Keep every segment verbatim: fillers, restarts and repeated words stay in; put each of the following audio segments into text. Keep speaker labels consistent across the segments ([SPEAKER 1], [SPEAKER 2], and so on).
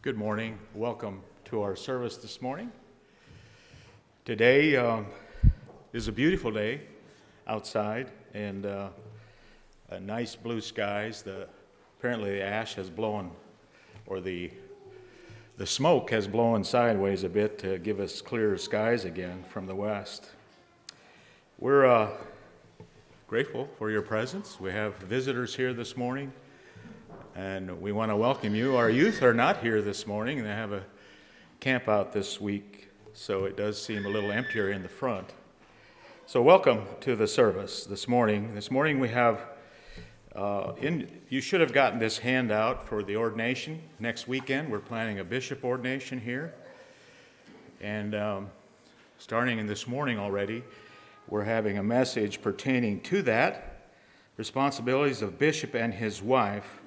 [SPEAKER 1] Good morning. Welcome to our service this morning. Today um, is a beautiful day outside and uh, a nice blue skies. The, apparently the ash has blown, or the the smoke has blown sideways a bit to give us clearer skies again from the west. We're uh, grateful for your presence. We have visitors here this morning, and we want to welcome you. Our youth are not here this morning. They have a camp out this week, so it does seem a little emptier in the front. So welcome to the service this morning. This morning we have, uh, in, you should have gotten this handout for the ordination. Next weekend we're planning a bishop ordination here. And um, starting in this morning already, we're having a message pertaining to that, responsibilities of bishop and his wife.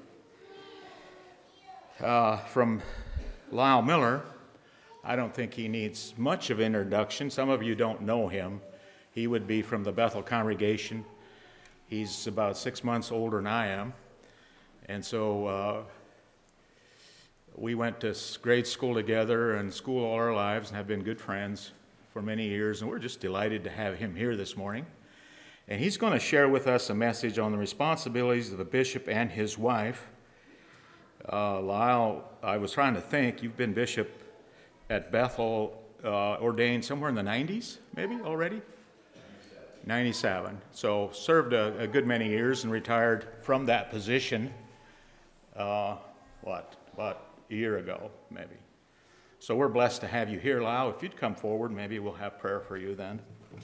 [SPEAKER 1] Uh, from Lyle Miller. I don't think he needs much of introduction. Some of you don't know him. He would be from the Bethel congregation. He's about six months older than I am. And so uh, we went to grade school together and school all our lives and have been good friends for many years. And we're just delighted to have him here this morning. And he's going to share with us a message on the responsibilities of the bishop and his wife. Uh, Lyle, I was trying to think, you've been bishop at Bethel, uh, ordained somewhere in the nineties, maybe, already? ninety-seven. So served a, a good many years and retired from that position, uh, what, about a year ago, maybe. So we're blessed to have you here, Lyle. If you'd come forward, maybe we'll have prayer for you then.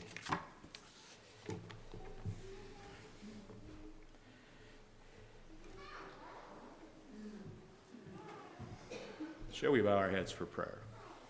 [SPEAKER 1] Shall we bow our heads for prayer?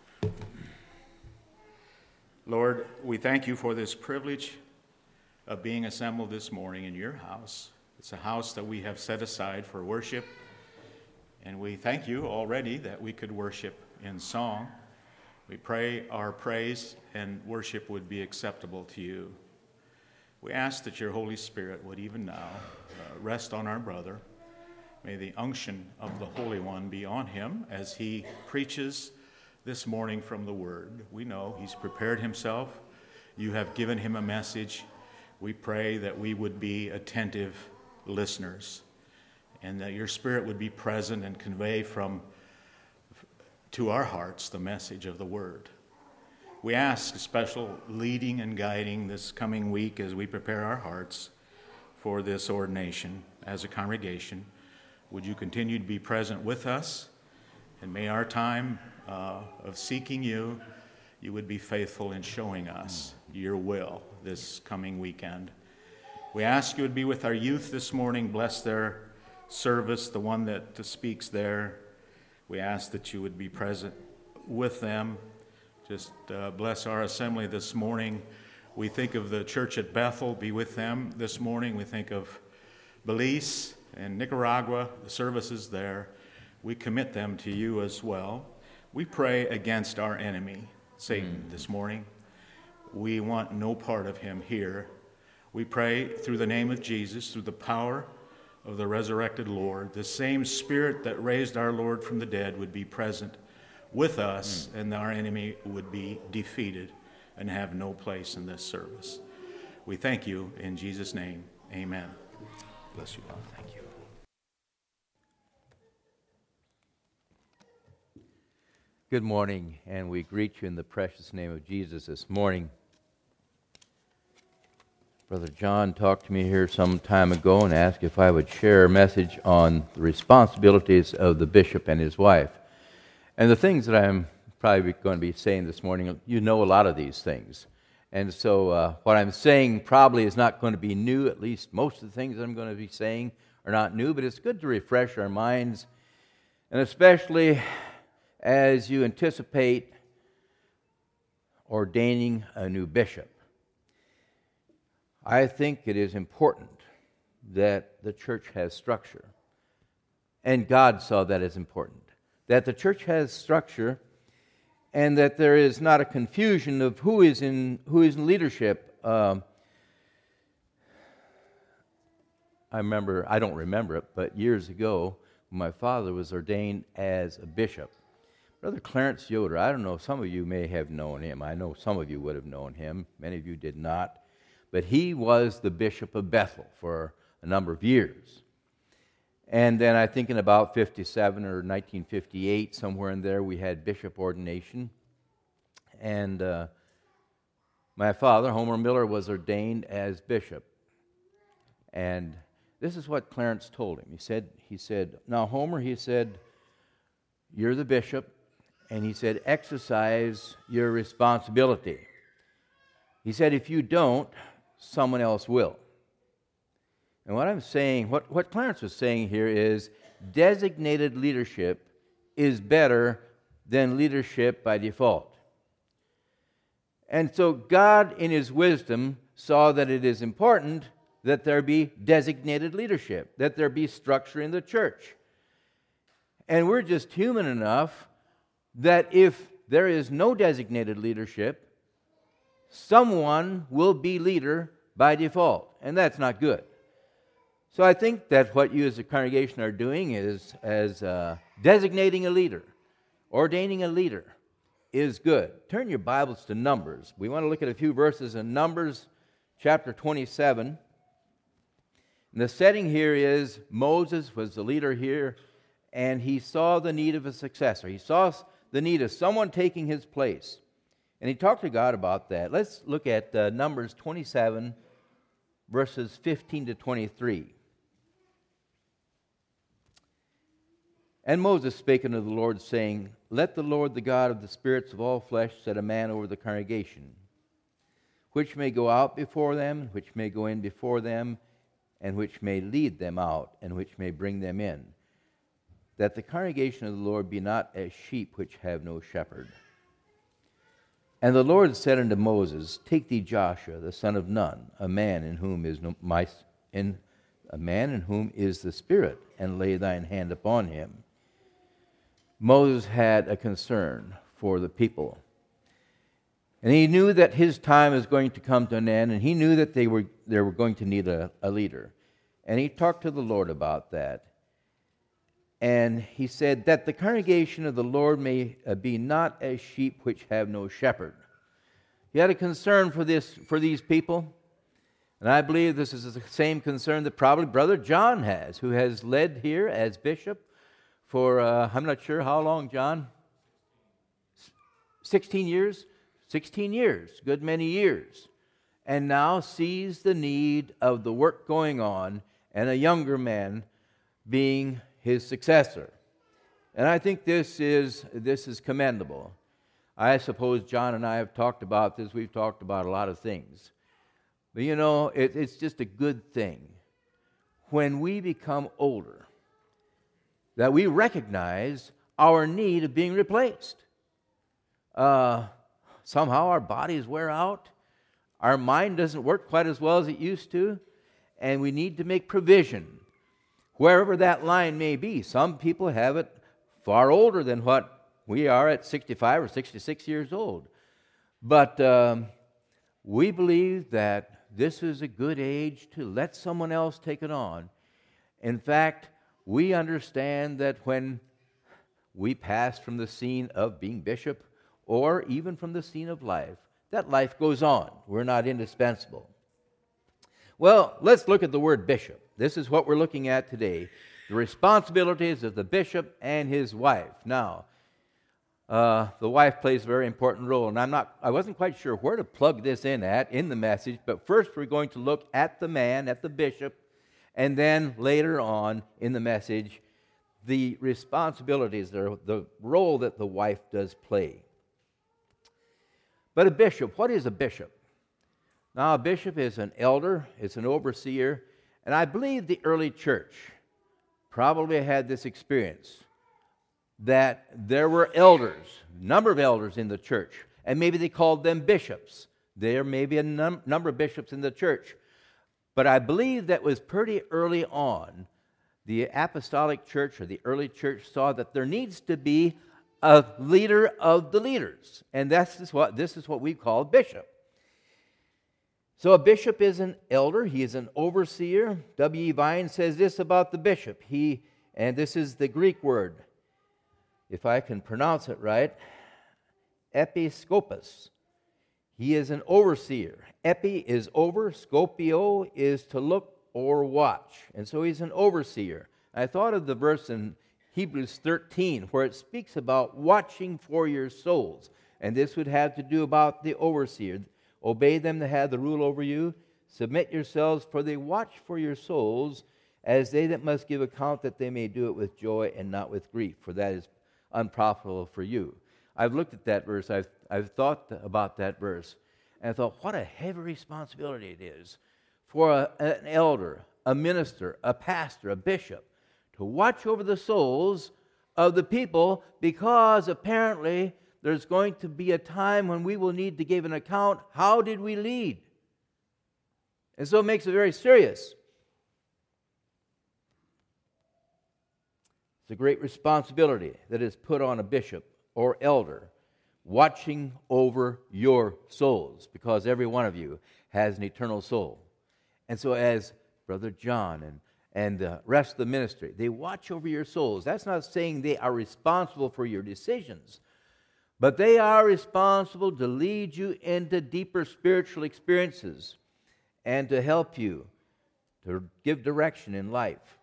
[SPEAKER 1] Lord, we thank you for this privilege of being assembled this morning in your house. It's a house that we have set aside for worship, and we thank you already that we could worship in song. We pray our praise and worship would be acceptable to you. We ask that your Holy Spirit would even now uh, rest on our brother. May the unction of the Holy One be on him as he preaches this morning from the Word. We know he's prepared himself. You have given him a message. We pray that we would be attentive listeners and that your Spirit would be present and convey from to our hearts the message of the Word. We ask a special leading and guiding this coming week as we prepare our hearts for this ordination as a congregation. Would you continue to be present with us, and may our time uh, of seeking you, you would be faithful in showing us your will this coming weekend. We ask you would be with our youth this morning. Bless their service, the one that speaks there. We ask that you would be present with them. Just uh, bless our assembly this morning. We think of the church at Bethel. Be with them this morning. We think of Belize and Nicaragua, the services there. We commit them to you as well. We pray against our enemy, Satan, mm. this morning. We want no part of him here. We pray through the name of Jesus, through the power of the resurrected Lord, the same Spirit that raised our Lord from the dead would be present with us, mm. and our enemy would be defeated and have no place in this service. We thank you in Jesus' name. Amen. Bless you, God. Thank you.
[SPEAKER 2] Good morning, and we greet you in the precious name of Jesus this morning. Brother John talked to me here some time ago and asked if I would share a message on the responsibilities of the bishop and his wife. And the things that I'm probably going to be saying this morning, you know a lot of these things. And so uh, what I'm saying probably is not going to be new. At least most of the things that I'm going to be saying are not new, but it's good to refresh our minds, and especially as you anticipate ordaining a new bishop. I think it is important that the church has structure, and God saw that as important, that the church has structure and that there is not a confusion of who is in who is in leadership. Um, I remember, I don't remember it, but years ago, my father was ordained as a bishop. Brother Clarence Yoder, I don't know, some of you may have known him. I know some of you would have known him. Many of you did not. But he was the Bishop of Bethel for a number of years. And then I think in about fifty-seven or nineteen fifty-eight, somewhere in there, we had bishop ordination. And uh, my father, Homer Miller, was ordained as bishop. And this is what Clarence told him. He said, he said, now Homer, he said, you're the bishop. And he said, exercise your responsibility. He said, if you don't, someone else will. And what I'm saying, what, what Clarence was saying here is designated leadership is better than leadership by default. And so God, in His wisdom, saw that it is important that there be designated leadership, that there be structure in the church. And we're just human enough that if there is no designated leadership, someone will be leader by default, and that's not good. So I think that what you as a congregation are doing is as uh, designating a leader, ordaining a leader, is good. Turn your Bibles to Numbers. We want to look at a few verses in Numbers chapter twenty-seven. And the setting here is Moses was the leader here, and he saw the need of a successor. He saw the need of someone taking his place. And he talked to God about that. Let's look at uh, Numbers twenty-seven, verses fifteen to twenty-three. And Moses spake unto the Lord, saying, let the Lord, the God of the spirits of all flesh, set a man over the congregation, which may go out before them, which may go in before them, and which may lead them out, and which may bring them in, that the congregation of the Lord be not as sheep which have no shepherd. And the Lord said unto Moses, take thee Joshua, the son of Nun, a man in whom is no, my in a man in whom is the Spirit, and lay thine hand upon him. Moses had a concern for the people. And he knew that his time is going to come to an end, and he knew that they were they were going to need a, a leader. And he talked to the Lord about that. And he said that the congregation of the Lord may be not as sheep which have no shepherd. He had a concern for this for these people. And I believe this is the same concern that probably Brother John has, who has led here as bishop for, uh, I'm not sure how long, John? sixteen years? sixteen years, good many years. And now sees the need of the work going on and a younger man being his successor. And I think this is this is commendable. I suppose John and I have talked about this. We've talked about a lot of things. But you know, it, it's just a good thing when we become older that we recognize our need of being replaced. Uh, somehow our bodies wear out. Our mind doesn't work quite as well as it used to. And we need to make provision wherever that line may be. Some people have it far older than what we are at sixty-five or sixty-six years old. But um, we believe that this is a good age to let someone else take it on. In fact, we understand that when we pass from the scene of being bishop or even from the scene of life, that life goes on. We're not indispensable. Well, let's look at the word bishop. This is what we're looking at today. The responsibilities of the bishop and his wife. Now, uh, the wife plays a very important role, and I'm not, I wasn't quite sure where to plug this in at in the message, but first we're going to look at the man, at the bishop, and then later on in the message, the responsibilities, the, the role that the wife does play. But a bishop, what is a bishop? Now, a bishop is an elder, it's an overseer, and I believe the early church probably had this experience, that there were elders, a number of elders in the church, and maybe they called them bishops. There may be a num- number of bishops in the church. But I believe that was pretty early on, the apostolic church or the early church saw that there needs to be a leader of the leaders. And that's what, this is what we call bishop. So a bishop is an elder. He is an overseer. W E Vine says this about the bishop. He, and this is the Greek word, if I can pronounce it right, episkopos. He is an overseer. Epi is over, scopio is to look or watch. And so he's an overseer. I thought of the verse in Hebrews thirteen where it speaks about watching for your souls. And this would have to do about the overseer. Obey them that have the rule over you. Submit yourselves, for they watch for your souls, as they that must give account, that they may do it with joy and not with grief, for that is unprofitable for you. I've looked at that verse. I've, I've thought about that verse. And I thought, what a heavy responsibility it is for a, an elder, a minister, a pastor, a bishop, to watch over the souls of the people, because apparently there's going to be a time when we will need to give an account. How did we lead? And so it makes it very serious. It's a great responsibility that is put on a bishop or elder, watching over your souls, because every one of you has an eternal soul. And so as Brother John and, and the rest of the ministry, they watch over your souls. That's not saying they are responsible for your decisions, but they are responsible to lead you into deeper spiritual experiences and to help you to give direction in life.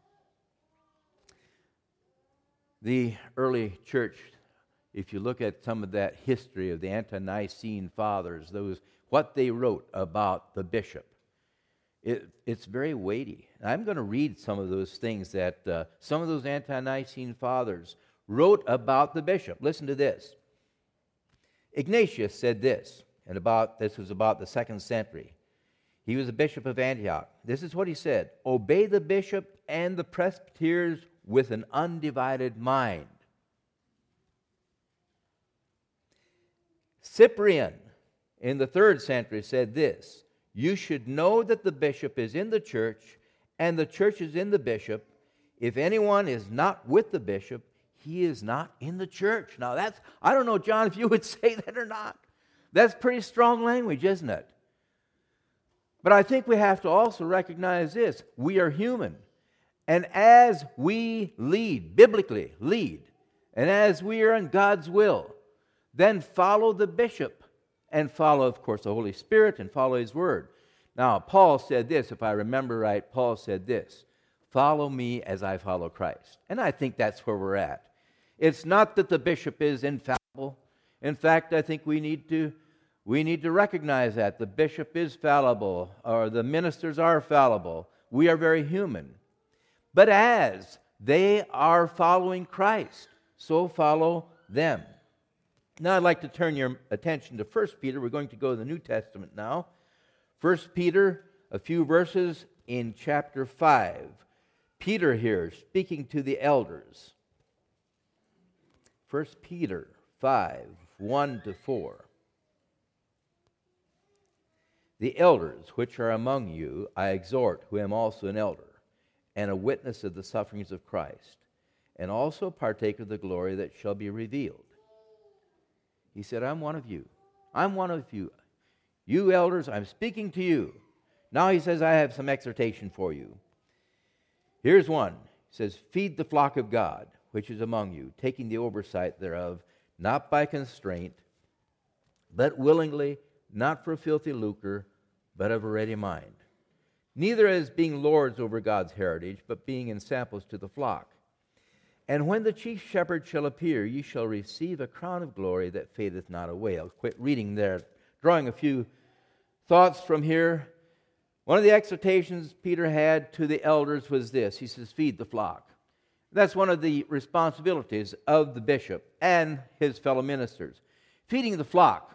[SPEAKER 2] The early church, if you look at some of that history of the Ante-Nicene fathers, those what they wrote about the bishop, it, it's very weighty. And I'm going to read some of those things that uh, some of those Ante-Nicene fathers wrote about the bishop. Listen to this. Ignatius said this, and about this was about the second century. He was a bishop of Antioch. This is what he said: obey the bishop and the presbyters with an undivided mind. Cyprian in the third century said this: you should know that the bishop is in the church and the church is in the bishop. If anyone is not with the bishop, he is not in the church. Now that's, I don't know, John, if you would say that or not. That's pretty strong language, isn't it? But I think we have to also recognize this: we are human. And as we lead, biblically lead, and as we are in God's will, then follow the bishop and follow, of course, the Holy Spirit and follow His Word. Now, Paul said this, if I remember right, Paul said this: follow me as I follow Christ. And I think that's where we're at. It's not that the bishop is infallible. In fact, I think we need to we need to recognize that. The bishop is fallible, or the ministers are fallible. We are very human. But as they are following Christ, so follow them. Now I'd like to turn your attention to First Peter. We're going to go to the New Testament now. First Peter, a few verses in chapter five. Peter here speaking to the elders. First Peter five, one to four. The elders which are among you I exhort, who am also an elder, and a witness of the sufferings of Christ, and also partake of the glory that shall be revealed. He said, I'm one of you. I'm one of you. You elders, I'm speaking to you. Now he says, I have some exhortation for you. Here's one. He says, feed the flock of God, which is among you, taking the oversight thereof, not by constraint, but willingly, not for filthy lucre, but of a ready mind. Neither as being lords over God's heritage, but being ensamples to the flock. And when the chief shepherd shall appear, ye shall receive a crown of glory that fadeth not away. I'll quit reading there, drawing a few thoughts from here. One of the exhortations Peter had to the elders was this. He says, feed the flock. That's one of the responsibilities of the bishop and his fellow ministers. Feeding the flock.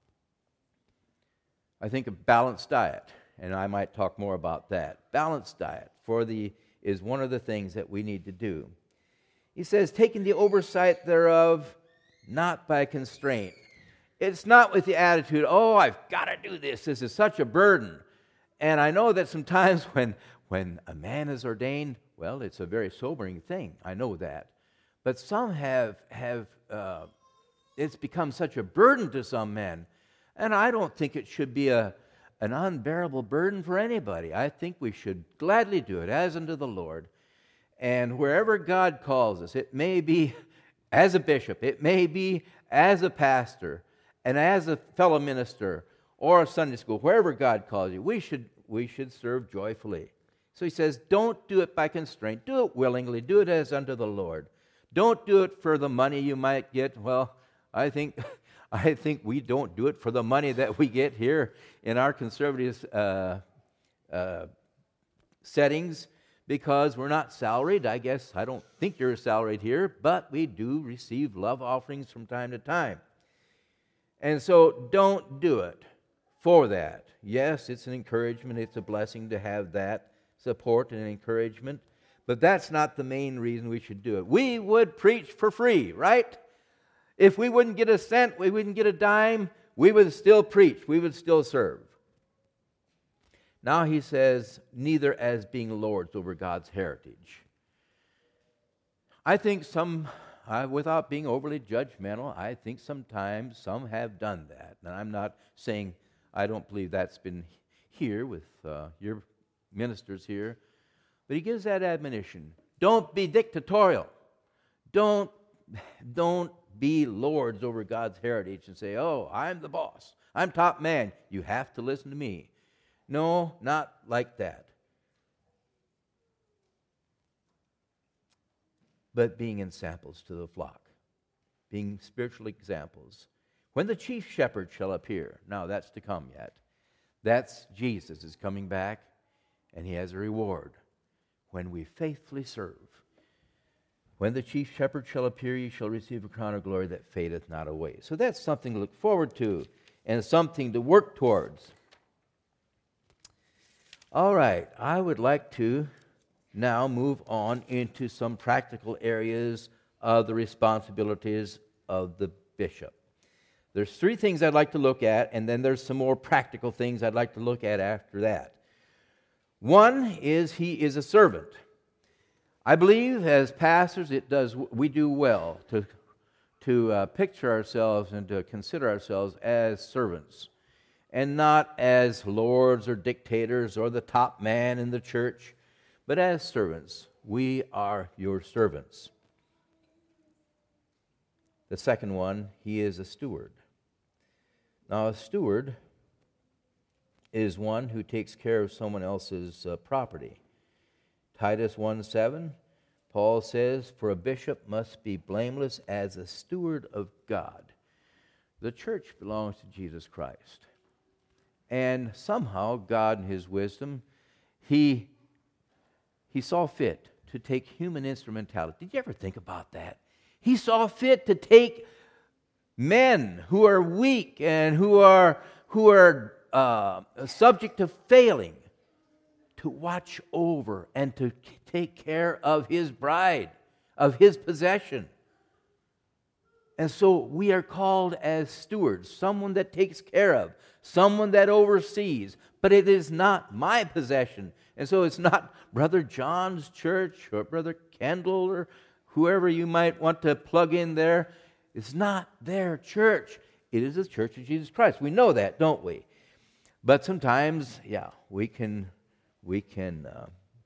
[SPEAKER 2] I think a balanced diet. And I might talk more about that. Balanced diet for the is one of the things that we need to do. He says, taking the oversight thereof, not by constraint. It's not with the attitude, oh, I've got to do this. This is such a burden. And I know that sometimes when, when a man is ordained, well, it's a very sobering thing. I know that. But some have, have uh, it's become such a burden to some men. And I don't think it should be a an unbearable burden for anybody. I think we should gladly do it as unto the Lord. And wherever God calls us, it may be as a bishop, it may be as a pastor, and as a fellow minister, or a Sunday school, wherever God calls you, we should, we should serve joyfully. So he says, don't do it by constraint. Do it willingly. Do it as unto the Lord. Don't do it for the money you might get. Well, I think I think we don't do it for the money that we get here in our conservative uh, uh, settings, because we're not salaried. I guess I don't think you're salaried here, but we do receive love offerings from time to time. And so don't do it for that. Yes, it's an encouragement. It's a blessing to have that support and encouragement, but that's not the main reason we should do it. We would preach for free, right? If we wouldn't get a cent, we wouldn't get a dime, we would still preach, we would still serve. Now he says, neither as being lords over God's heritage. I think some, uh, without being overly judgmental, I think sometimes some have done that. And I'm not saying I don't believe that's been here with uh, your ministers here. But he gives that admonition. Don't be dictatorial. Don't, don't be lords over God's heritage and say, oh, I'm the boss. I'm top man. You have to listen to me. No, not like that. But being examples to the flock. Being spiritual examples. When the chief shepherd shall appear, now that's to come yet. That's Jesus is coming back, and he has a reward when we faithfully serve. When the chief shepherd shall appear, ye shall receive a crown of glory that fadeth not away. So that's something to look forward to and something to work towards. All right, I would like to now move on into some practical areas of the responsibilities of the bishop. There's three things I'd like to look at, and then there's some more practical things I'd like to look at after that. One is he is a servant. I believe as pastors it does we do well to, to uh, picture ourselves and to consider ourselves as servants, and not as lords or dictators or the top man in the church, but as servants. We are your servants. The second one, he is a steward. Now, a steward is one who takes care of someone else's uh, property. Titus one seven, Paul says, for a bishop must be blameless as a steward of God. The church belongs to Jesus Christ. And somehow, God in his wisdom, he, he saw fit to take human instrumentality. Did you ever think about that? He saw fit to take men who are weak and who are, who are uh, subject to failing, to watch over and to take care of his bride, of his possession. And so we are called as stewards, someone that takes care of, someone that oversees, but it is not my possession. And so it's not Brother John's church or Brother Kendall or whoever you might want to plug in there. It's not their church. It is the church of Jesus Christ. We know that, don't we? But sometimes, yeah, we can, we can uh,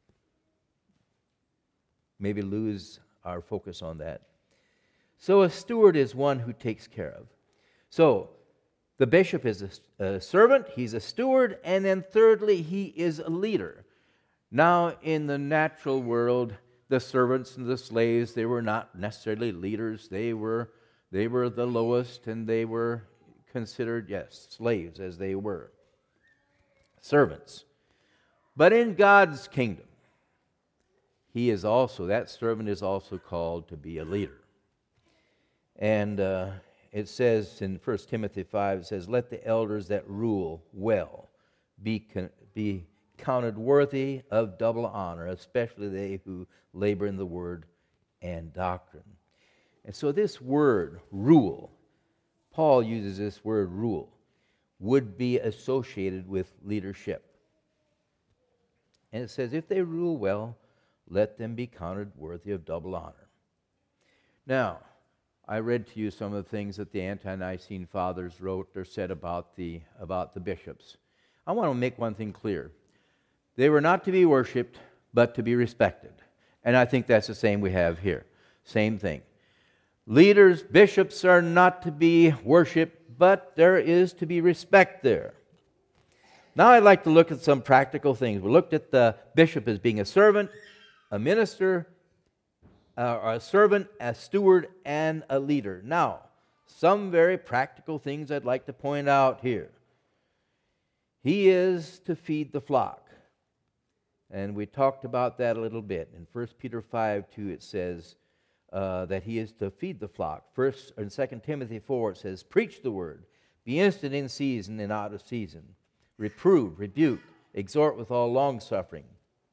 [SPEAKER 2] maybe lose our focus on that. So a steward is one who takes care of. So the bishop is a, a servant, he's a steward, and then thirdly, he is a leader. Now, in the natural world, the servants and the slaves, they were not necessarily leaders. They were, they were the lowest, and they were considered, yes, slaves as they were. Servants. But in God's kingdom, he is also, that servant is also called to be a leader. And uh, it says in First Timothy five, it says, let the elders that rule well be, con- be counted worthy of double honor, especially they who labor in the word and doctrine. And so this word, rule, Paul uses this word rule, would be associated with leadership. And it says, if they rule well, let them be counted worthy of double honor. Now, I read to you some of the things that the ante-Nicene fathers wrote or said about the, about the bishops. I want to make one thing clear. They were not to be worshipped, but to be respected. And I think that's the same we have here. Same thing. Leaders, bishops are not to be worshipped, but there is to be respect there. Now I'd like to look at some practical things. We looked at the bishop as being a servant, a minister, uh, a servant, a steward, and a leader. Now, some very practical things I'd like to point out here. He is to feed the flock. And we talked about that a little bit. In First Peter five two it says uh, that he is to feed the flock. First and Second Timothy four it says, preach the word, be instant in season and out of season. Reprove, rebuke, exhort with all longsuffering.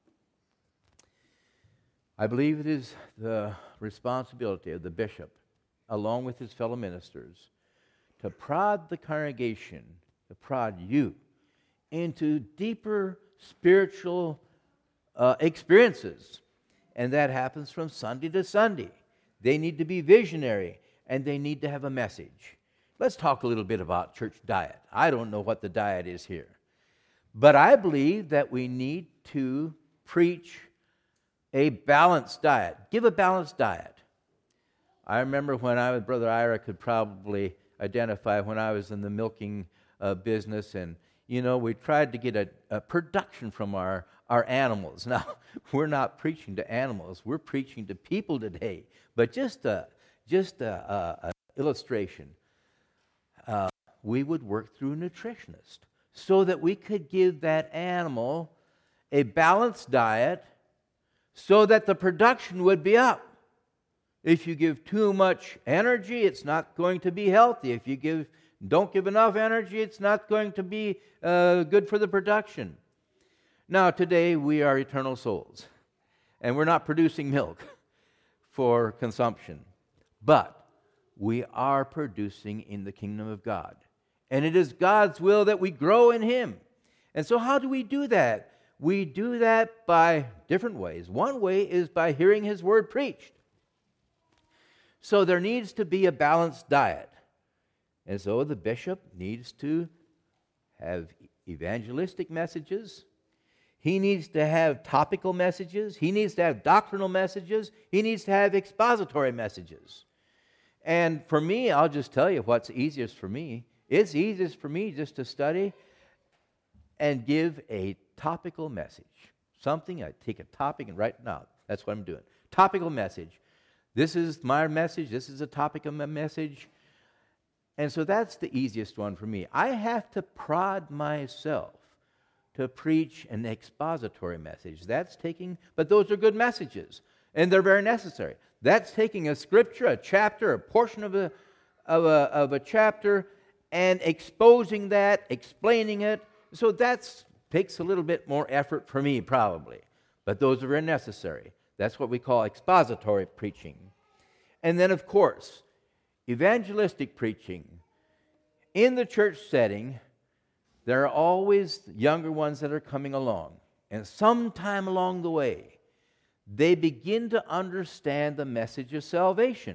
[SPEAKER 2] I believe it is the responsibility of the bishop, along with his fellow ministers, to prod the congregation, to prod you, into deeper spiritual uh, experiences. And that happens from Sunday to Sunday. They need to be visionary, and they need to have a message. Let's talk a little bit about church diet. I don't know what the diet is here. But I believe that we need to preach a balanced diet. Give a balanced diet. I remember when I was, Brother Ira could probably identify when I was in the milking uh, business, and, you know, we tried to get a, a production from our, our animals. Now, we're not preaching to animals. We're preaching to people today. But just a, just a, a, a illustration. Uh, we would work through a nutritionist so that we could give that animal a balanced diet so that the production would be up. If you give too much energy, it's not going to be healthy. If you give don't give enough energy, it's not going to be uh, good for the production. Now, today we are eternal souls, and we're not producing milk for consumption, but we are producing in the kingdom of God. And it is God's will that we grow in Him. And so how do we do that? We do that by different ways. One way is by hearing His word preached. So there needs to be a balanced diet. And so the bishop needs to have evangelistic messages. He needs to have topical messages. He needs to have doctrinal messages. He needs to have expository messages. And for me, I'll just tell you what's easiest for me. It's easiest for me just to study and give a topical message. Something, I take a topic and write it out. That's what I'm doing. Topical message. This is my message. This is a topic of my message. And so that's the easiest one for me. I have to prod myself to preach an expository message. That's taking, but those are good messages, and they're very necessary. That's taking a scripture, a chapter, a portion of a, of a, of a chapter, and exposing that, explaining it. So that takes a little bit more effort for me, probably. But those are very necessary. That's what we call expository preaching. And then, of course, evangelistic preaching. In the church setting, there are always younger ones that are coming along. And sometime along the way, they begin to understand the message of salvation.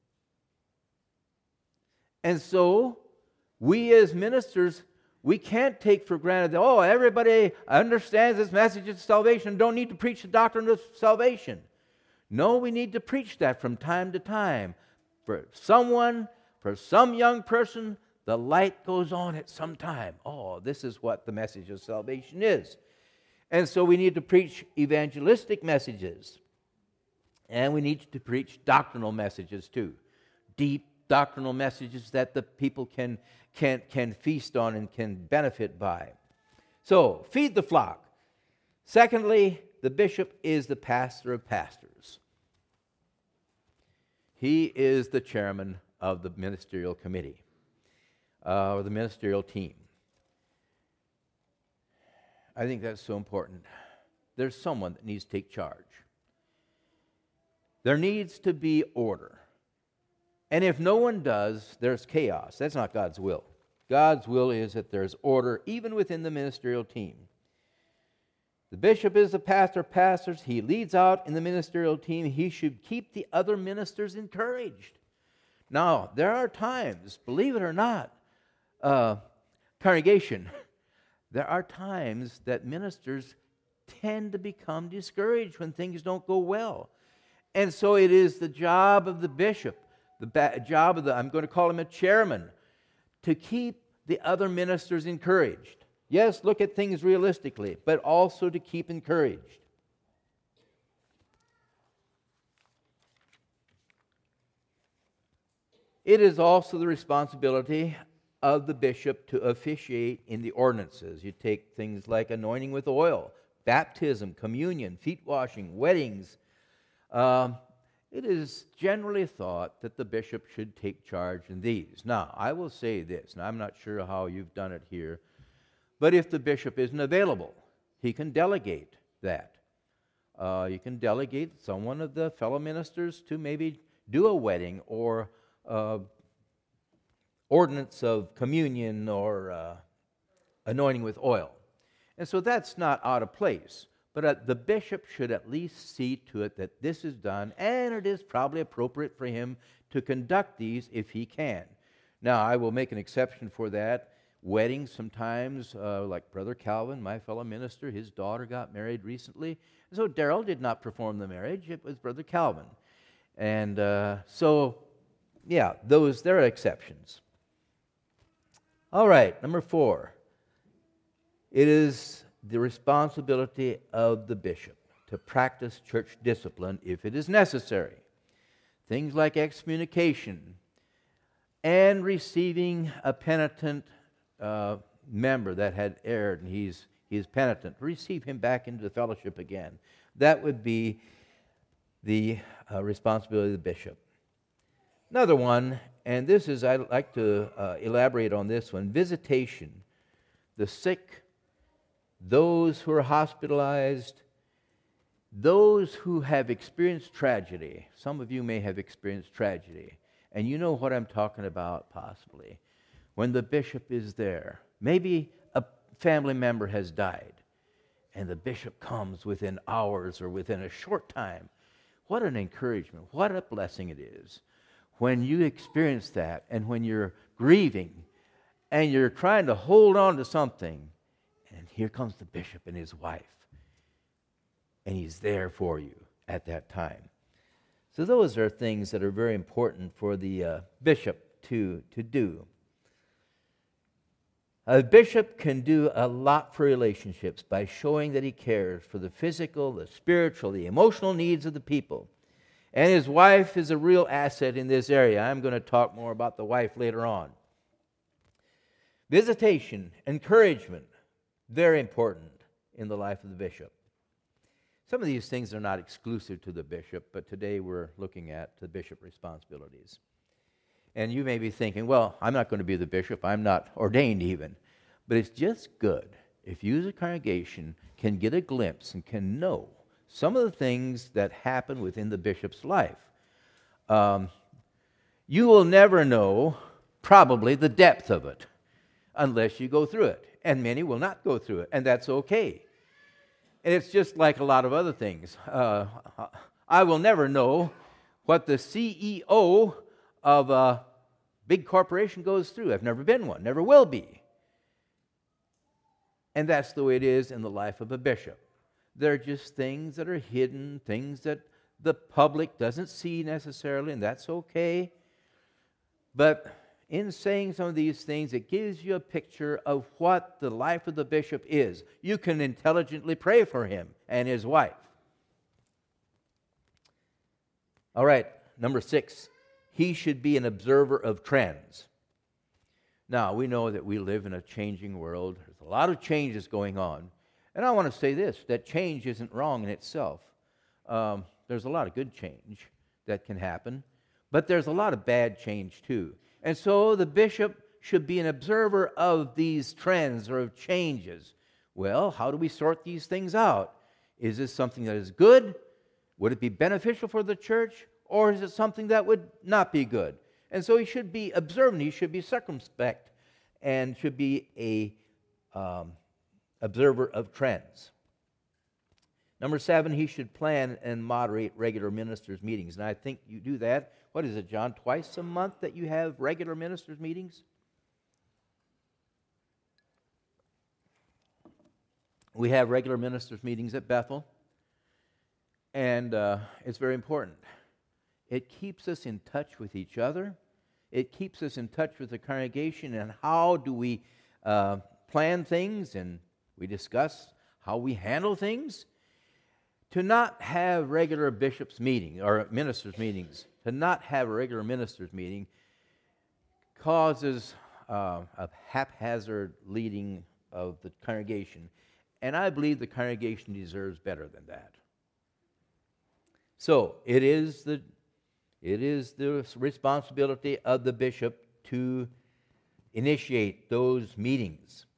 [SPEAKER 2] And so, we as ministers, we can't take for granted that, oh, everybody understands this message of salvation, don't need to preach the doctrine of salvation. No, we need to preach that from time to time. For someone, for some young person, the light goes on at some time. Oh, this is what the message of salvation is. And so we need to preach evangelistic messages. And we need to preach doctrinal messages too. Deep doctrinal messages that the people can, can, can feast on and can benefit by. So, feed the flock. Secondly, the bishop is the pastor of pastors. He is the chairman of the ministerial committee, uh, or the ministerial team. I think that's so important. There's someone that needs to take charge. There needs to be order. And if no one does, there's chaos. That's not God's will. God's will is that there's order even within the ministerial team. The bishop is the pastor of pastors. He leads out in the ministerial team. He should keep the other ministers encouraged. Now, there are times, believe it or not, uh, congregation, there are times that ministers tend to become discouraged when things don't go well. And so it is the job of the bishop the ba- job of the, I'm going to call him a chairman, to keep the other ministers encouraged. Yes, look at things realistically, but also to keep encouraged. It is also the responsibility of the bishop to officiate in the ordinances. You take things like anointing with oil, baptism, communion, feet washing, weddings. Um, it is generally thought that the bishop should take charge in these. Now, I will say this, and I'm not sure how you've done it here, but if the bishop isn't available, he can delegate that. Uh, you can delegate someone of the fellow ministers to maybe do a wedding or uh, ordinance of communion or uh, anointing with oil. And so that's not out of place. But uh, the bishop should at least see to it that this is done, and it is probably appropriate for him to conduct these if he can. Now, I will make an exception for that. Weddings sometimes, uh, like Brother Calvin, my fellow minister, his daughter got married recently. So Darrell did not perform the marriage. It was Brother Calvin. And uh, so, yeah, those there are exceptions. All right, number four. It is the responsibility of the bishop to practice church discipline if it is necessary. Things like excommunication and receiving a penitent uh, member that had erred and he's, he's penitent, receive him back into the fellowship again. That would be the uh, responsibility of the bishop. Another one, and this is, I'd like to uh, elaborate on this one, visitation. The sick, those who are hospitalized, those who have experienced tragedy. Some of you may have experienced tragedy, and you know what I'm talking about possibly. When the bishop is there, maybe a family member has died, and the bishop comes within hours or within a short time. What an encouragement, what a blessing it is when you experience that and when you're grieving and you're trying to hold on to something. And here comes the bishop and his wife. And he's there for you at that time. So those are things that are very important for the uh, bishop to, to do. A bishop can do a lot for relationships by showing that he cares for the physical, the spiritual, the emotional needs of the people. And his wife is a real asset in this area. I'm going to talk more about the wife later on. Visitation, encouragement, very important in the life of the bishop. Some of these things are not exclusive to the bishop, but today we're looking at the bishop responsibilities. And you may be thinking, well, I'm not going to be the bishop. I'm not ordained even. But it's just good if you as a congregation can get a glimpse and can know some of the things that happen within the bishop's life. Um, you will never know probably the depth of it unless you go through it. And many will not go through it, and that's okay. And it's just like a lot of other things. Uh, I will never know what the C E O of a big corporation goes through. I've never been one, never will be. And that's the way it is in the life of a bishop. They're just things that are hidden, things that the public doesn't see necessarily, and that's okay. But in saying some of these things, it gives you a picture of what the life of the bishop is. You can intelligently pray for him and his wife. All right, number six, he should be an observer of trends. Now, we know that we live in a changing world. There's a lot of changes going on. And I want to say this, that change isn't wrong in itself. Um, there's a lot of good change that can happen, but there's a lot of bad change too. And so the bishop should be an observer of these trends or of changes. Well, how do we sort these things out? Is this something that is good? Would it be beneficial for the church? Or is it something that would not be good? And so he should be observant, he should be circumspect, and should be a um, observer of trends. Number seven, he should plan and moderate regular ministers' meetings. And I think you do that. What is it, John? Twice a month that you have regular ministers' meetings? We have regular ministers' meetings at Bethel. And uh, it's very important. It keeps us in touch with each other. It keeps us in touch with the congregation, and how do we uh, plan things, and we discuss how we handle things. To not have regular bishops' meetings or ministers' meetings, to not have a regular ministers' meeting causes uh, a haphazard leading of the congregation. And I believe the congregation deserves better than that. So it is the it is the responsibility of the bishop to initiate those meetings.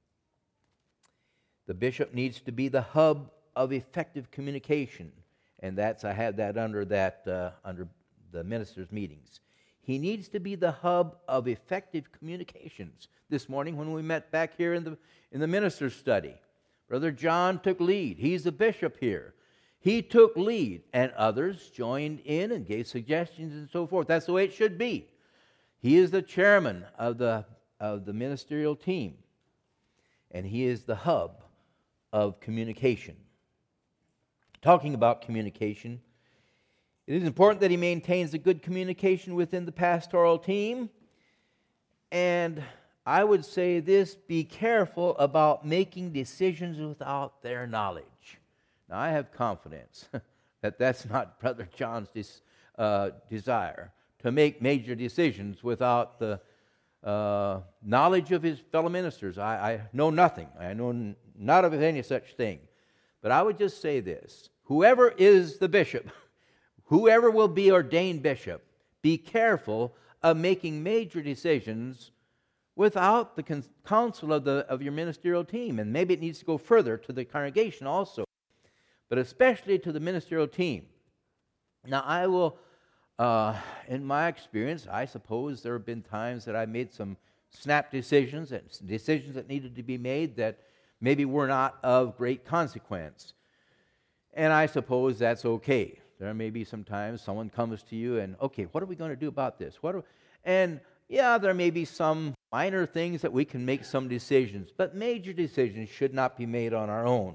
[SPEAKER 2] The bishop needs to be the hub of effective communication, and that's I had that under that uh, under the ministers' meetings. He needs to be the hub of effective communications. This morning when we met back here in the in the ministers' study, Brother John took lead. He's the bishop here. He took lead, and others joined in and gave suggestions and so forth. That's the way it should be. He is the chairman of the of the ministerial team, and he is the hub of communication. Talking about communication, it is important that he maintains a good communication within the pastoral team. And I would say this, be careful about making decisions without their knowledge. Now, I have confidence that that's not Brother John's des, uh, desire, to make major decisions without the uh, knowledge of his fellow ministers. I, I know nothing. I know n- not of any such thing. But I would just say this, whoever is the bishop, whoever will be ordained bishop, be careful of making major decisions without the con- counsel of, the, of your ministerial team. And maybe it needs to go further to the congregation also, but especially to the ministerial team. Now, I will, uh, in my experience, I suppose there have been times that I made some snap decisions, and decisions that needed to be made that maybe were not of great consequence. And I suppose that's okay. There may be some times someone comes to you and, okay, what are we going to do about this? What are, and yeah, there may be some minor things that we can make some decisions, but major decisions should not be made on our own.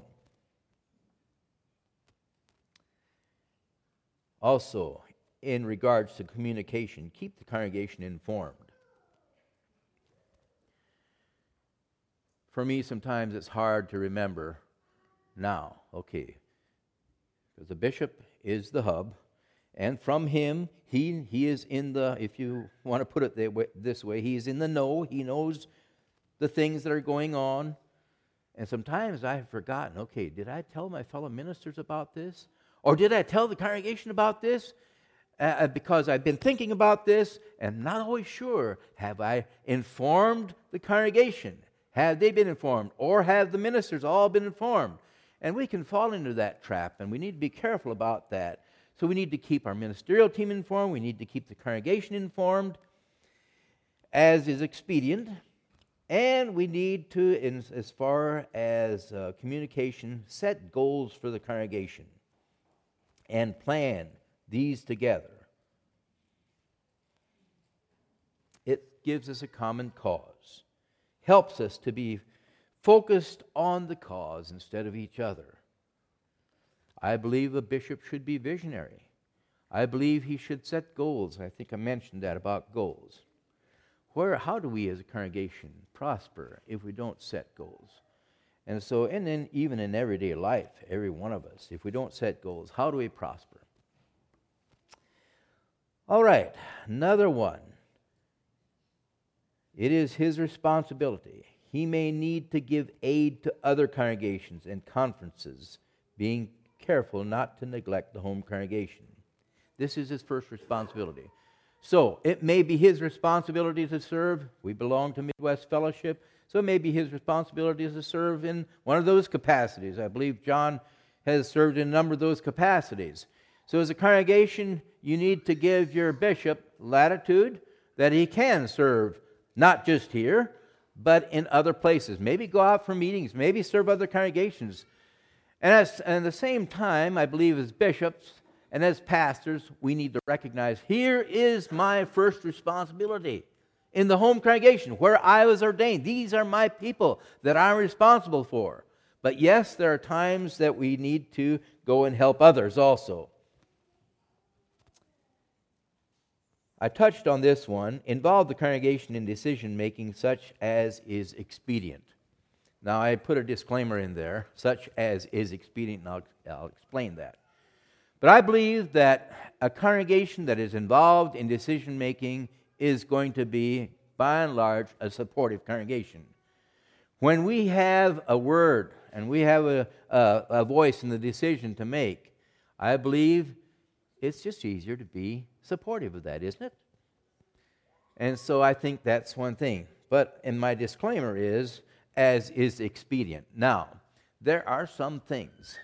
[SPEAKER 2] Also, in regards to communication, keep the congregation informed. For me, sometimes it's hard to remember now, okay, because the bishop is the hub, and from him, he he is in the, if you want to put it this way, he's in the know. He knows the things that are going on. And sometimes I've forgotten, okay, did I tell my fellow ministers about this? Or did I tell the congregation about this? Uh, because I've been thinking about this and not always sure. Have I informed the congregation? Have they been informed? Or have the ministers all been informed? And we can fall into that trap, and we need to be careful about that. So we need to keep our ministerial team informed. We need to keep the congregation informed, as is expedient. And we need to, in, as far as uh, communication, set goals for the congregation and plan these together. It gives us a common cause, helps us to be focused on the cause instead of each other. I believe a bishop should be visionary. I believe he should set goals. I think I mentioned that about goals. Where, how do we as a congregation prosper if we don't set goals? And so, and then even in everyday life, every one of us, if we don't set goals, how do we prosper? All right, another one. It is his responsibility. He may need to give aid to other congregations and conferences, being careful not to neglect the home congregation. This is his first responsibility. So, it may be his responsibility to serve. We belong to Midwest Fellowship, so it may be his responsibility to serve in one of those capacities. I believe John has served in a number of those capacities. So as a congregation, you need to give your bishop latitude that he can serve, not just here, but in other places. Maybe go out for meetings, maybe serve other congregations. And as, and at the same time, I believe as bishops and as pastors, we need to recognize, here is my first responsibility in the home congregation where I was ordained. These are my people that I'm responsible for. But yes, there are times that we need to go and help others also. I touched on this one, involve the congregation in decision-making such as is expedient. Now, I put a disclaimer in there, such as is expedient, and I'll, I'll explain that. But I believe that a congregation that is involved in decision-making is going to be, by and large, a supportive congregation. When we have a word and we have a, a, a voice in the decision to make, I believe it's just easier to be supportive of that, isn't it? And so I think that's one thing. But, and my disclaimer is, as is expedient. Now, there are some things,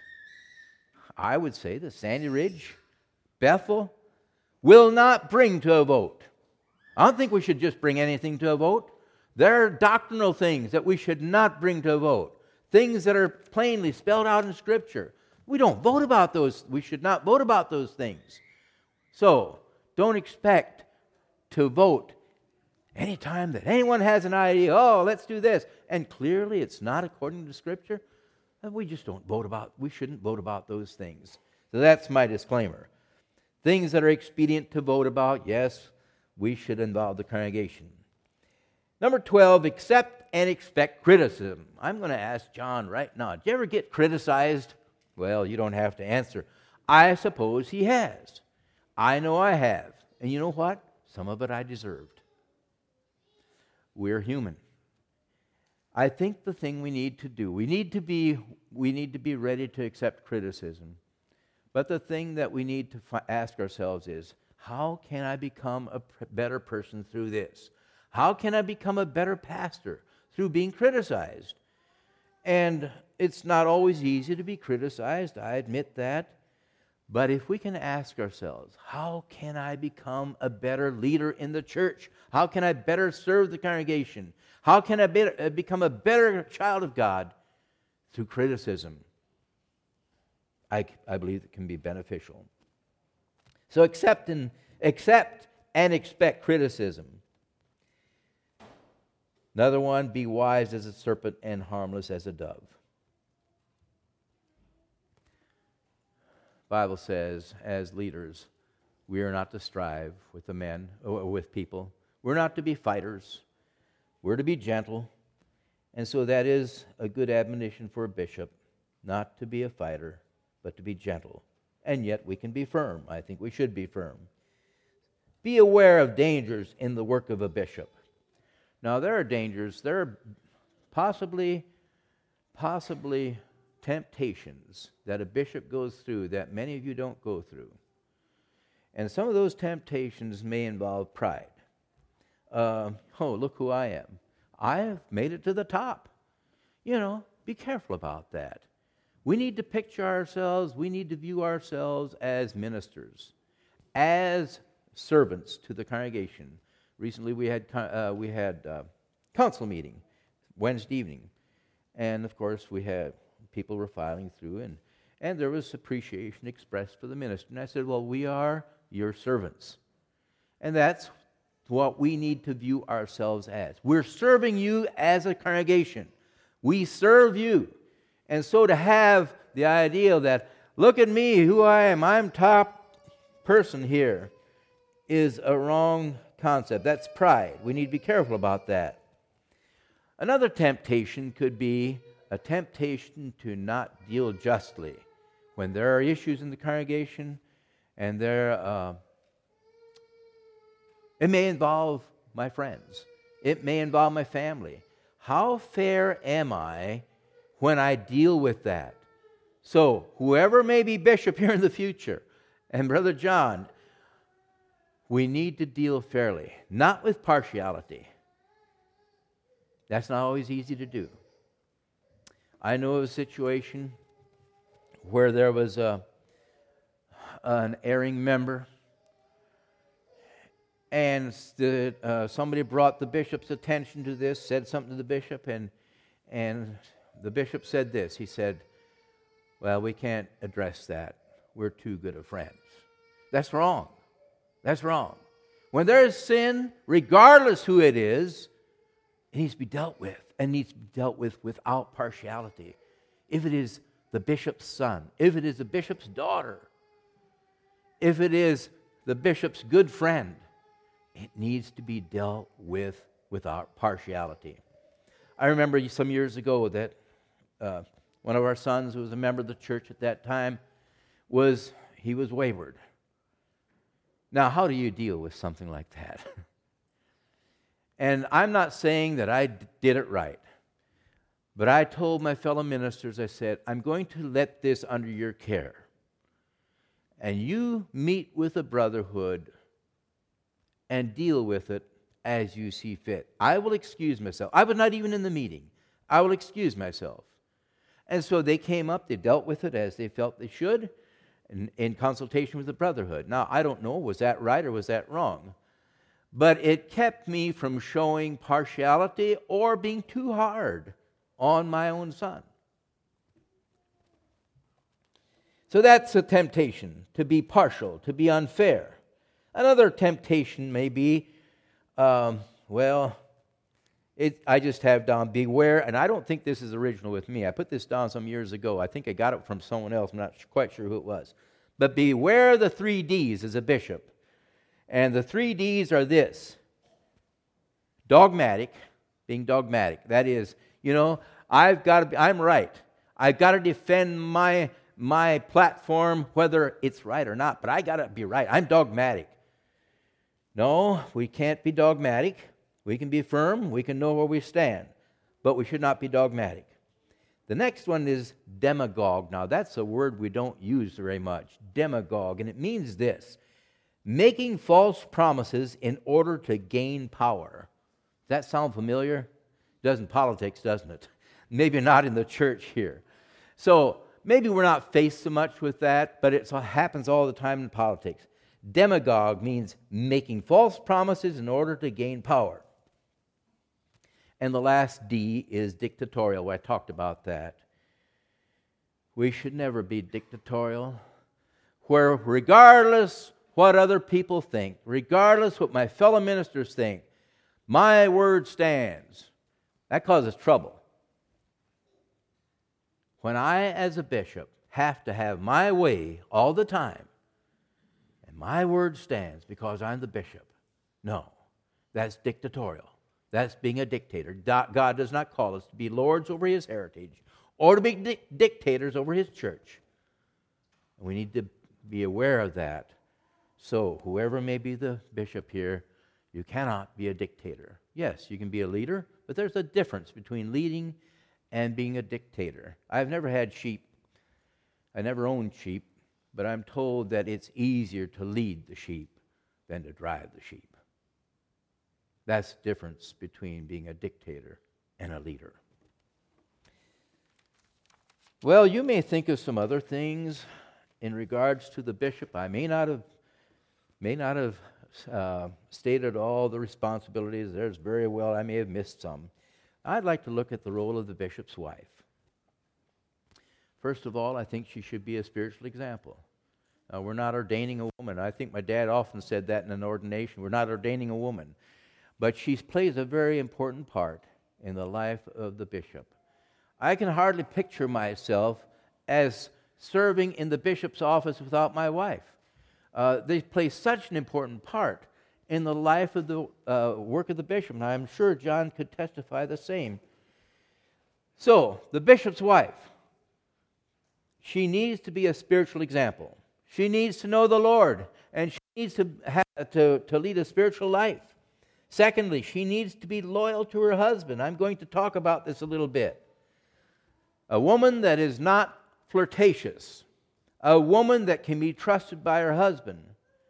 [SPEAKER 2] I would say that Sandy Ridge, Bethel, will not bring to a vote. I don't think we should just bring anything to a vote. There are doctrinal things that we should not bring to a vote. Things that are plainly spelled out in Scripture. We don't vote about those. We should not vote about those things. So, don't expect to vote anytime that anyone has an idea, oh, let's do this, and clearly it's not according to Scripture, we just don't vote about, we shouldn't vote about those things. So that's my disclaimer. Things that are expedient to vote about, yes, we should involve the congregation. Number twelve, accept and expect criticism. I'm going to ask John right now, did you ever get criticized? Well, you don't have to answer. I suppose he has. I know I have. And you know what? Some of it I deserved. We're human. I think the thing we need to do, we need to be, we need to be ready to accept criticism. But the thing that we need to fi- ask ourselves is, how can I become a p- better person through this? How can I become a better pastor through being criticized? And it's not always easy to be criticized, I admit that. But if we can ask ourselves, how can I become a better leader in the church? How can I better serve the congregation? How can I be, uh, become a better child of God through criticism? I, I believe it can be beneficial. So accept and, accept and expect criticism. Another one, be wise as a serpent and harmless as a dove. Bible says, as leaders, we are not to strive with the men, or with people. We're not to be fighters. We're to be gentle. And so that is a good admonition for a bishop, not to be a fighter, but to be gentle. And yet we can be firm. I think we should be firm. Be aware of dangers in the work of a bishop. Now, there are dangers. There are possibly, possibly temptations that a bishop goes through that many of you don't go through. And some of those temptations may involve pride. Uh, oh, look who I am. I have made it to the top. You know, be careful about that. We need to picture ourselves, we need to view ourselves as ministers, as servants to the congregation. Recently we had uh, we had uh, council meeting Wednesday evening, and of course we had people were filing through, and, and there was appreciation expressed for the minister. And I said, well, we are your servants. And that's what we need to view ourselves as. We're serving you as a congregation. We serve you. And so to have the idea that, look at me, who I am, I'm top person here, is a wrong concept. That's pride. We need to be careful about that. Another temptation could be a temptation to not deal justly. When there are issues in the congregation, and there, uh, it may involve my friends. It may involve my family. How fair am I when I deal with that? So, whoever may be bishop here in the future, and Brother John, we need to deal fairly, not with partiality. That's not always easy to do. I know of a situation where there was a, an erring member, and the, uh, somebody brought the bishop's attention to this, said something to the bishop, and, and the bishop said this. He said, well, we can't address that. We're too good of friends. That's wrong. That's wrong. When there is sin, regardless who it is, it needs to be dealt with, and needs to be dealt with without partiality. If it is the bishop's son, if it is the bishop's daughter, if it is the bishop's good friend, it needs to be dealt with without partiality. I remember some years ago that uh, one of our sons, who was a member of the church at that time, was he was wayward. Now, how do you deal with something like that? And I'm not saying that I d- did it right, but I told my fellow ministers, I said, I'm going to let this under your care. And you meet with the brotherhood and deal with it as you see fit. I will excuse myself. I was not even in the meeting. I will excuse myself. And so they came up, they dealt with it as they felt they should, in, in consultation with the brotherhood. Now, I don't know, was that right or was that wrong? But it kept me from showing partiality or being too hard on my own son. So that's a temptation, to be partial, to be unfair. Another temptation may be, um, well, it, I just have down, beware, and I don't think this is original with me. I put this down some years ago. I think I got it from someone else. I'm not quite sure who it was. But beware the three D's as a bishop. And the three D's are this: dogmatic, being dogmatic. That is, you know, I've got to be, I'm right. I've got to defend my my platform, whether it's right or not, but I got to be right. I'm dogmatic. No, we can't be dogmatic. We can be firm. We can know where we stand, but we should not be dogmatic. The next one is demagogue. Now, that's a word we don't use very much, demagogue, and it means this: making false promises in order to gain power. Does that sound familiar? It does in politics, doesn't it? Maybe not in the church here. So maybe we're not faced so much with that, but it happens all the time in politics. Demagogue means making false promises in order to gain power. And the last D is dictatorial. I talked about that. We should never be dictatorial, where regardless what other people think, regardless what my fellow ministers think, my word stands. That causes trouble. When I, as a bishop, have to have my way all the time, and my word stands because I'm the bishop, no, that's dictatorial. That's being a dictator. God does not call us to be lords over His heritage or to be di- dictators over His church. We need to be aware of that. So, whoever may be the bishop here, you cannot be a dictator. Yes, you can be a leader, but there's a difference between leading and being a dictator. I've never had sheep. I never owned sheep, but I'm told that it's easier to lead the sheep than to drive the sheep. That's the difference between being a dictator and a leader. Well, you may think of some other things in regards to the bishop. I may not have may not have uh, stated all the responsibilities. There's very well, I may have missed some. I'd like to look at the role of the bishop's wife. First of all, I think she should be a spiritual example. Uh, we're not ordaining a woman. I think my dad often said that in an ordination. We're not ordaining a woman. But she plays a very important part in the life of the bishop. I can hardly picture myself as serving in the bishop's office without my wife. Uh, they play such an important part in the life of the uh, work of the bishop, and I'm sure John could testify the same. So, the bishop's wife, she needs to be a spiritual example. She needs to know the Lord, and she needs to, have, to, to lead a spiritual life. Secondly, she needs to be loyal to her husband. I'm going to talk about this a little bit. A woman that is not flirtatious. A woman that can be trusted by her husband.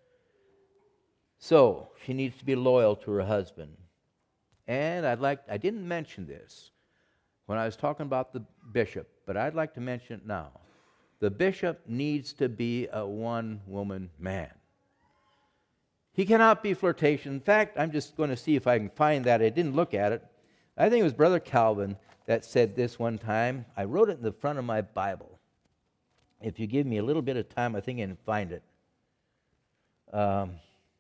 [SPEAKER 2] So, she needs to be loyal to her husband. And I'd like, I didn't mention this when I was talking about the bishop, but I'd like to mention it now. The bishop needs to be a one-woman man. He cannot be flirtatious. In fact, I'm just going to see if I can find that. I didn't look at it. I think it was Brother Calvin that said this one time. I wrote it in the front of my Bible. If you give me a little bit of time, I think I can find it. Um,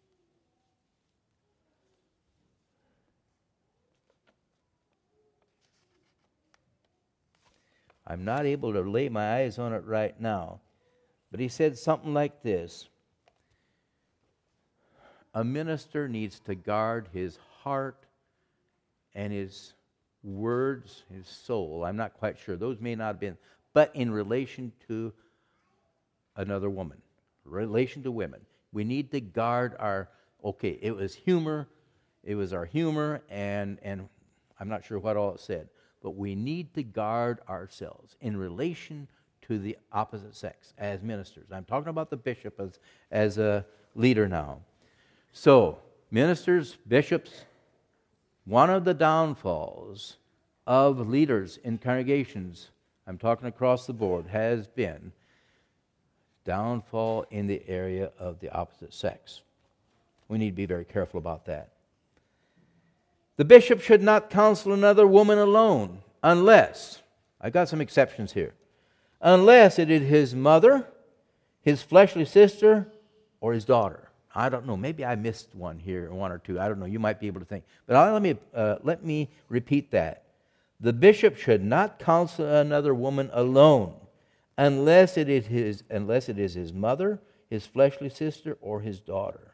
[SPEAKER 2] I'm not able to lay my eyes on it right now. But he said something like this. a minister needs to guard his heart and his words, his soul. I'm not quite sure. Those may not have been, but in relation to another woman, relation to women. We need to guard our, okay, it was humor, it was our humor, and, and I'm not sure what all it said, but we need to guard ourselves in relation to the opposite sex as ministers. I'm talking about the bishop as, as a leader now. So, ministers, bishops, one of the downfalls of leaders in congregations, I'm talking across the board, has been downfall in the area of the opposite sex. We need to be very careful about that. The bishop should not counsel another woman alone unless, I got some exceptions here, unless it is his mother, his fleshly sister, or his daughter. I don't know. Maybe I missed one here, one or two. I don't know. You might be able to think. But I'll, let me uh, let me repeat that. The bishop should not counsel another woman alone, unless it is his unless it is his mother, his fleshly sister, or his daughter.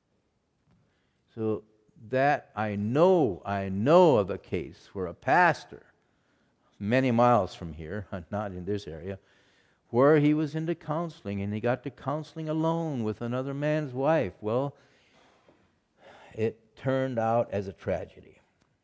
[SPEAKER 2] So that I know, I know of a case where a pastor, many miles from here, not in this area, where he was into counseling, and he got to counseling alone with another man's wife. Well, it turned out as a tragedy.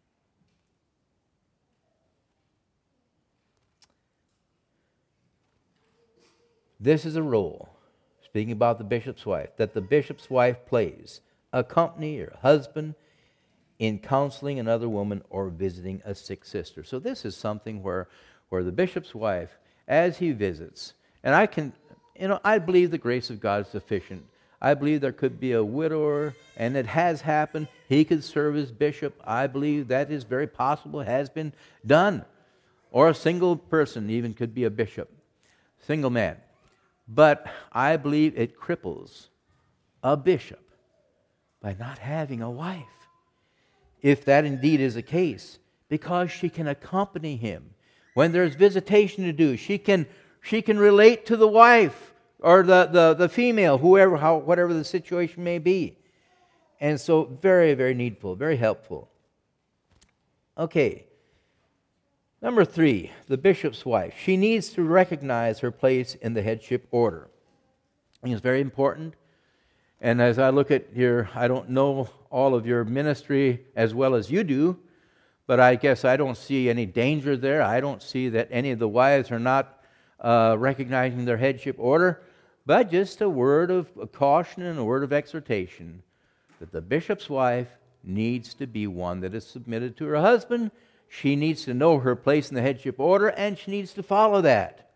[SPEAKER 2] This is a role, speaking about the bishop's wife, that the bishop's wife plays, accompany her husband in counseling another woman or visiting a sick sister. So this is something where, where the bishop's wife, as he visits, and I can, you know, I believe the grace of God is sufficient. I believe there could be a widower, and it has happened. He could serve as bishop. I believe that is very possible, has been done. Or a single person even could be a bishop, single man. But I believe it cripples a bishop by not having a wife, if that indeed is the case, because she can accompany him. When there's visitation to do, she can she can relate to the wife or the, the, the female, whoever, how, whatever the situation may be. And so very, very needful, very helpful. Okay. Number three, the bishop's wife. She needs to recognize her place in the headship order. I think it's very important. And as I look at your, I don't know all of your ministry as well as you do, but I guess I don't see any danger there. I don't see that any of the wives are not uh, recognizing their headship order, but just a word of caution and a word of exhortation that the bishop's wife needs to be one that is submitted to her husband. She needs to know her place in the headship order, and she needs to follow that.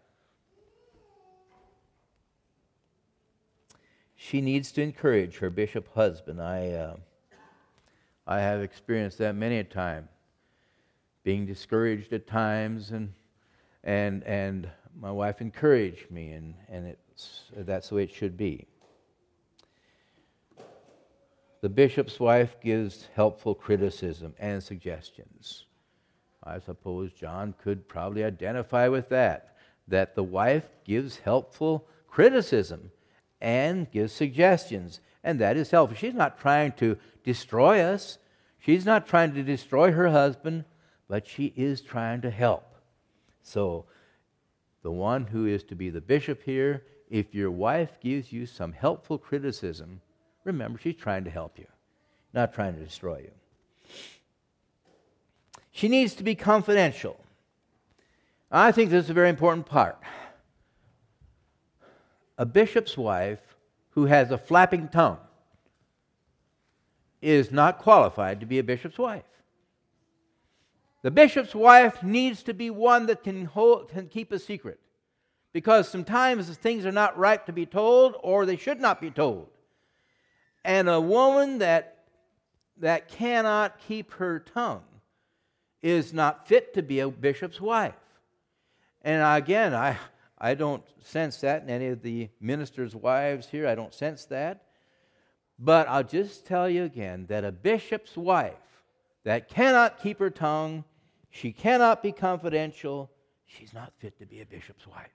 [SPEAKER 2] She needs to encourage her bishop husband. I, uh, I have experienced that many a time, being discouraged at times, and and and my wife encouraged me, and and it's that's the way it should be. The bishop's wife gives helpful criticism and suggestions. I suppose John could probably identify with that, that the wife gives helpful criticism and gives suggestions, and that is helpful. She's not trying to destroy us. She's not trying to destroy her husband, but she is trying to help. So, the one who is to be the bishop here, if your wife gives you some helpful criticism, remember she's trying to help you, not trying to destroy you. She needs to be confidential. I think this is a very important part. A bishop's wife who has a flapping tongue is not qualified to be a bishop's wife. The bishop's wife needs to be one that can hold, can keep a secret, because sometimes things are not right to be told, or they should not be told. And a woman that that cannot keep her tongue is not fit to be a bishop's wife. And again, I I don't sense that in any of the ministers' wives here. I don't sense that. But I'll just tell you again that a bishop's wife that cannot keep her tongue, she cannot be confidential, she's not fit to be a bishop's wife.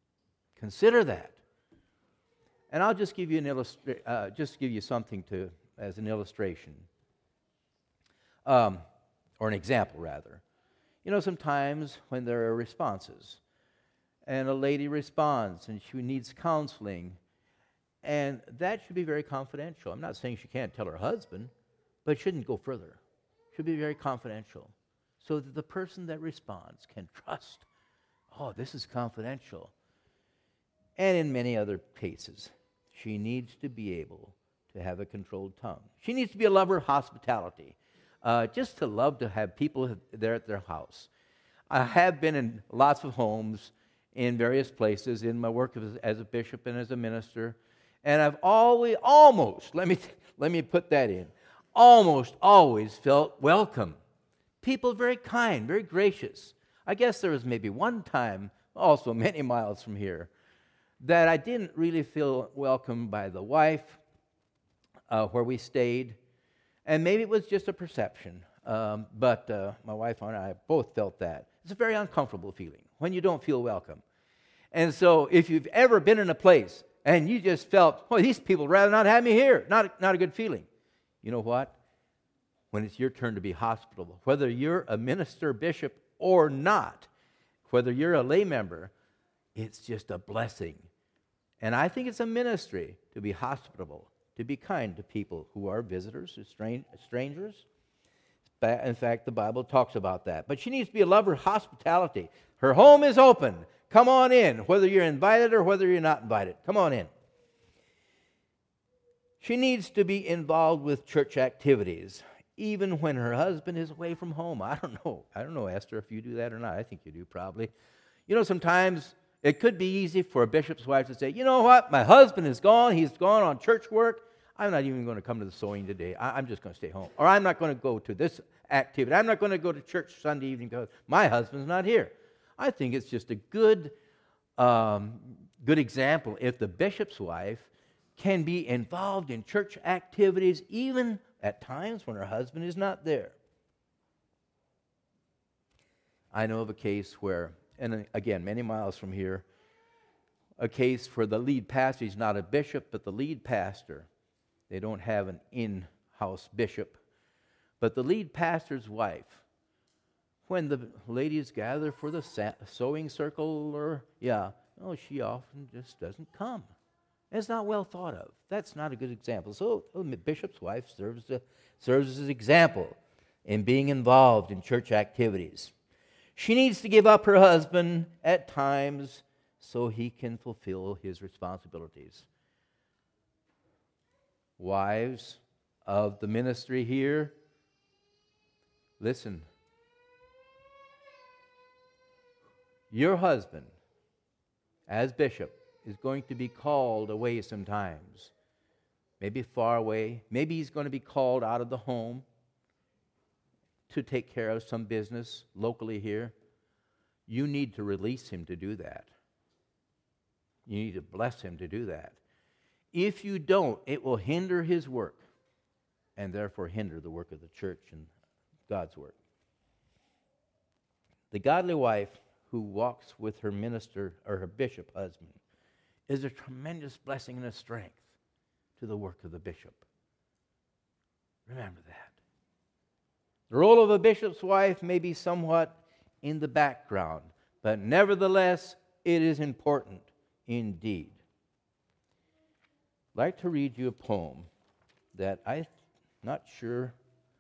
[SPEAKER 2] Consider that. And I'll just give you an illustra- uh, just give you something to as an illustration, um, or an example rather. You know, sometimes when there are responses, and a lady responds and she needs counseling, and that should be very confidential. I'm not saying she can't tell her husband, but it shouldn't go further. It should be very confidential so that the person that responds can trust, oh, this is confidential. And in many other cases, she needs to be able to have a controlled tongue. She needs to be a lover of hospitality, uh, just to love to have people there at their house. I have been in lots of homes in various places in my work as, as a bishop and as a minister, and I've always, almost, let me, let me put that in, almost always felt welcome. People very kind, very gracious. I guess there was maybe one time, also many miles from here, that I didn't really feel welcomed by the wife uh, where we stayed, and maybe it was just a perception, um, but uh, my wife and I both felt that. It's a very uncomfortable feeling when you don't feel welcome. And so if you've ever been in a place and you just felt, well, these people rather not have me here, not, not a good feeling. You know what? When it's your turn to be hospitable, whether you're a minister, bishop, or not, whether you're a lay member, it's just a blessing. And I think it's a ministry to be hospitable, to be kind to people who are visitors, strangers. In fact, the Bible talks about that. But she needs to be a lover of hospitality. Her home is open. Come on in, whether you're invited or whether you're not invited. Come on in. She needs to be involved with church activities, even when her husband is away from home. I don't know. I don't know, Esther, if you do that or not. I think you do probably. You know, sometimes it could be easy for a bishop's wife to say, you know what, my husband is gone. He's gone on church work. I'm not even going to come to the sewing today. I, I'm just going to stay home. Or I'm not going to go to this activity. I'm not going to go to church Sunday evening because my husband's not here. I think it's just a good, um, good example if the bishop's wife can be involved in church activities even at times when her husband is not there. I know of a case where, and again, many miles from here, a case where the lead pastor, he's not a bishop, but the lead pastor, they don't have an in-house bishop, but the lead pastor's wife, when the ladies gather for the sewing circle, or, yeah, oh, she often just doesn't come. It's not well thought of. That's not a good example. So the bishop's wife serves, a, serves as an example in being involved in church activities. She needs to give up her husband at times so he can fulfill his responsibilities. Wives of the ministry here, listen. Your husband, as bishop, is going to be called away sometimes. Maybe far away. Maybe he's going to be called out of the home to take care of some business locally here. You need to release him to do that. You need to bless him to do that. If you don't, it will hinder his work and therefore hinder the work of the church and God's work. The godly wife who walks with her minister or her bishop husband is a tremendous blessing and a strength to the work of the bishop. Remember that. The role of a bishop's wife may be somewhat in the background, but nevertheless, it is important indeed. I'd like to read you a poem that I'm not sure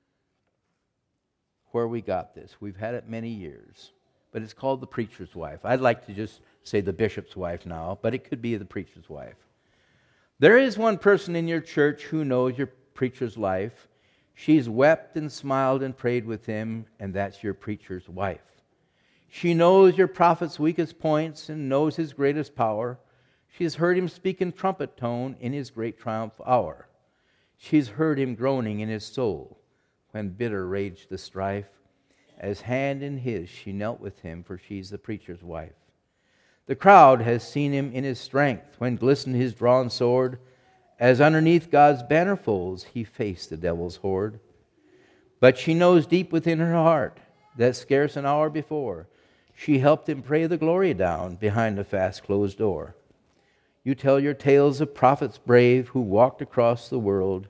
[SPEAKER 2] where we got this. We've had it many years, but it's called The Preacher's Wife. I'd like to just say the bishop's wife now, but it could be the preacher's wife. There is one person in your church who knows your preacher's life. She's wept and smiled and prayed with him, and that's your preacher's wife. She knows your prophet's weakest points and knows his greatest power. She's heard him speak in trumpet tone in his great triumph hour. She's heard him groaning in his soul when bitter raged the strife. As hand in his she knelt with him, for she's the preacher's wife. The crowd has seen him in his strength when glistened his drawn sword, as underneath God's banner folds he faced the devil's horde. But she knows deep within her heart that scarce an hour before she helped him pray the glory down behind the fast-closed door. You tell your tales of prophets brave who walked across the world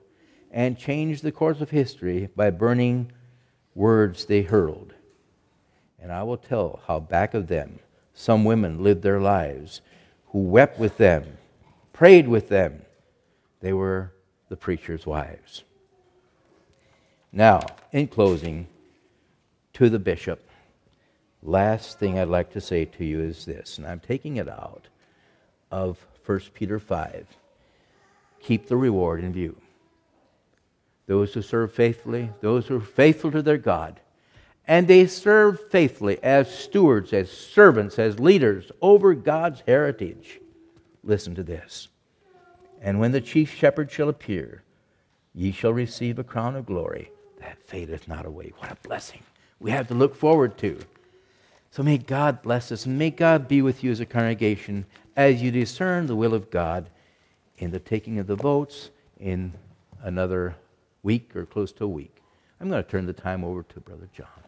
[SPEAKER 2] and changed the course of history by burning words they hurled. And I will tell how back of them some women lived their lives, who wept with them, prayed with them. They were the preacher's wives. Now, in closing, to the bishop, last thing I'd like to say to you is this, and I'm taking it out of First Peter five. Keep the reward in view. Those who serve faithfully, those who are faithful to their God, and they serve faithfully as stewards, as servants, as leaders over God's heritage. Listen to this. And when the chief shepherd shall appear, ye shall receive a crown of glory that fadeth not away. What a blessing we have to look forward to. So may God bless us, and may God be with you as a congregation as you discern the will of God in the taking of the votes in another week or close to a week. I'm going to turn the time over to Brother John.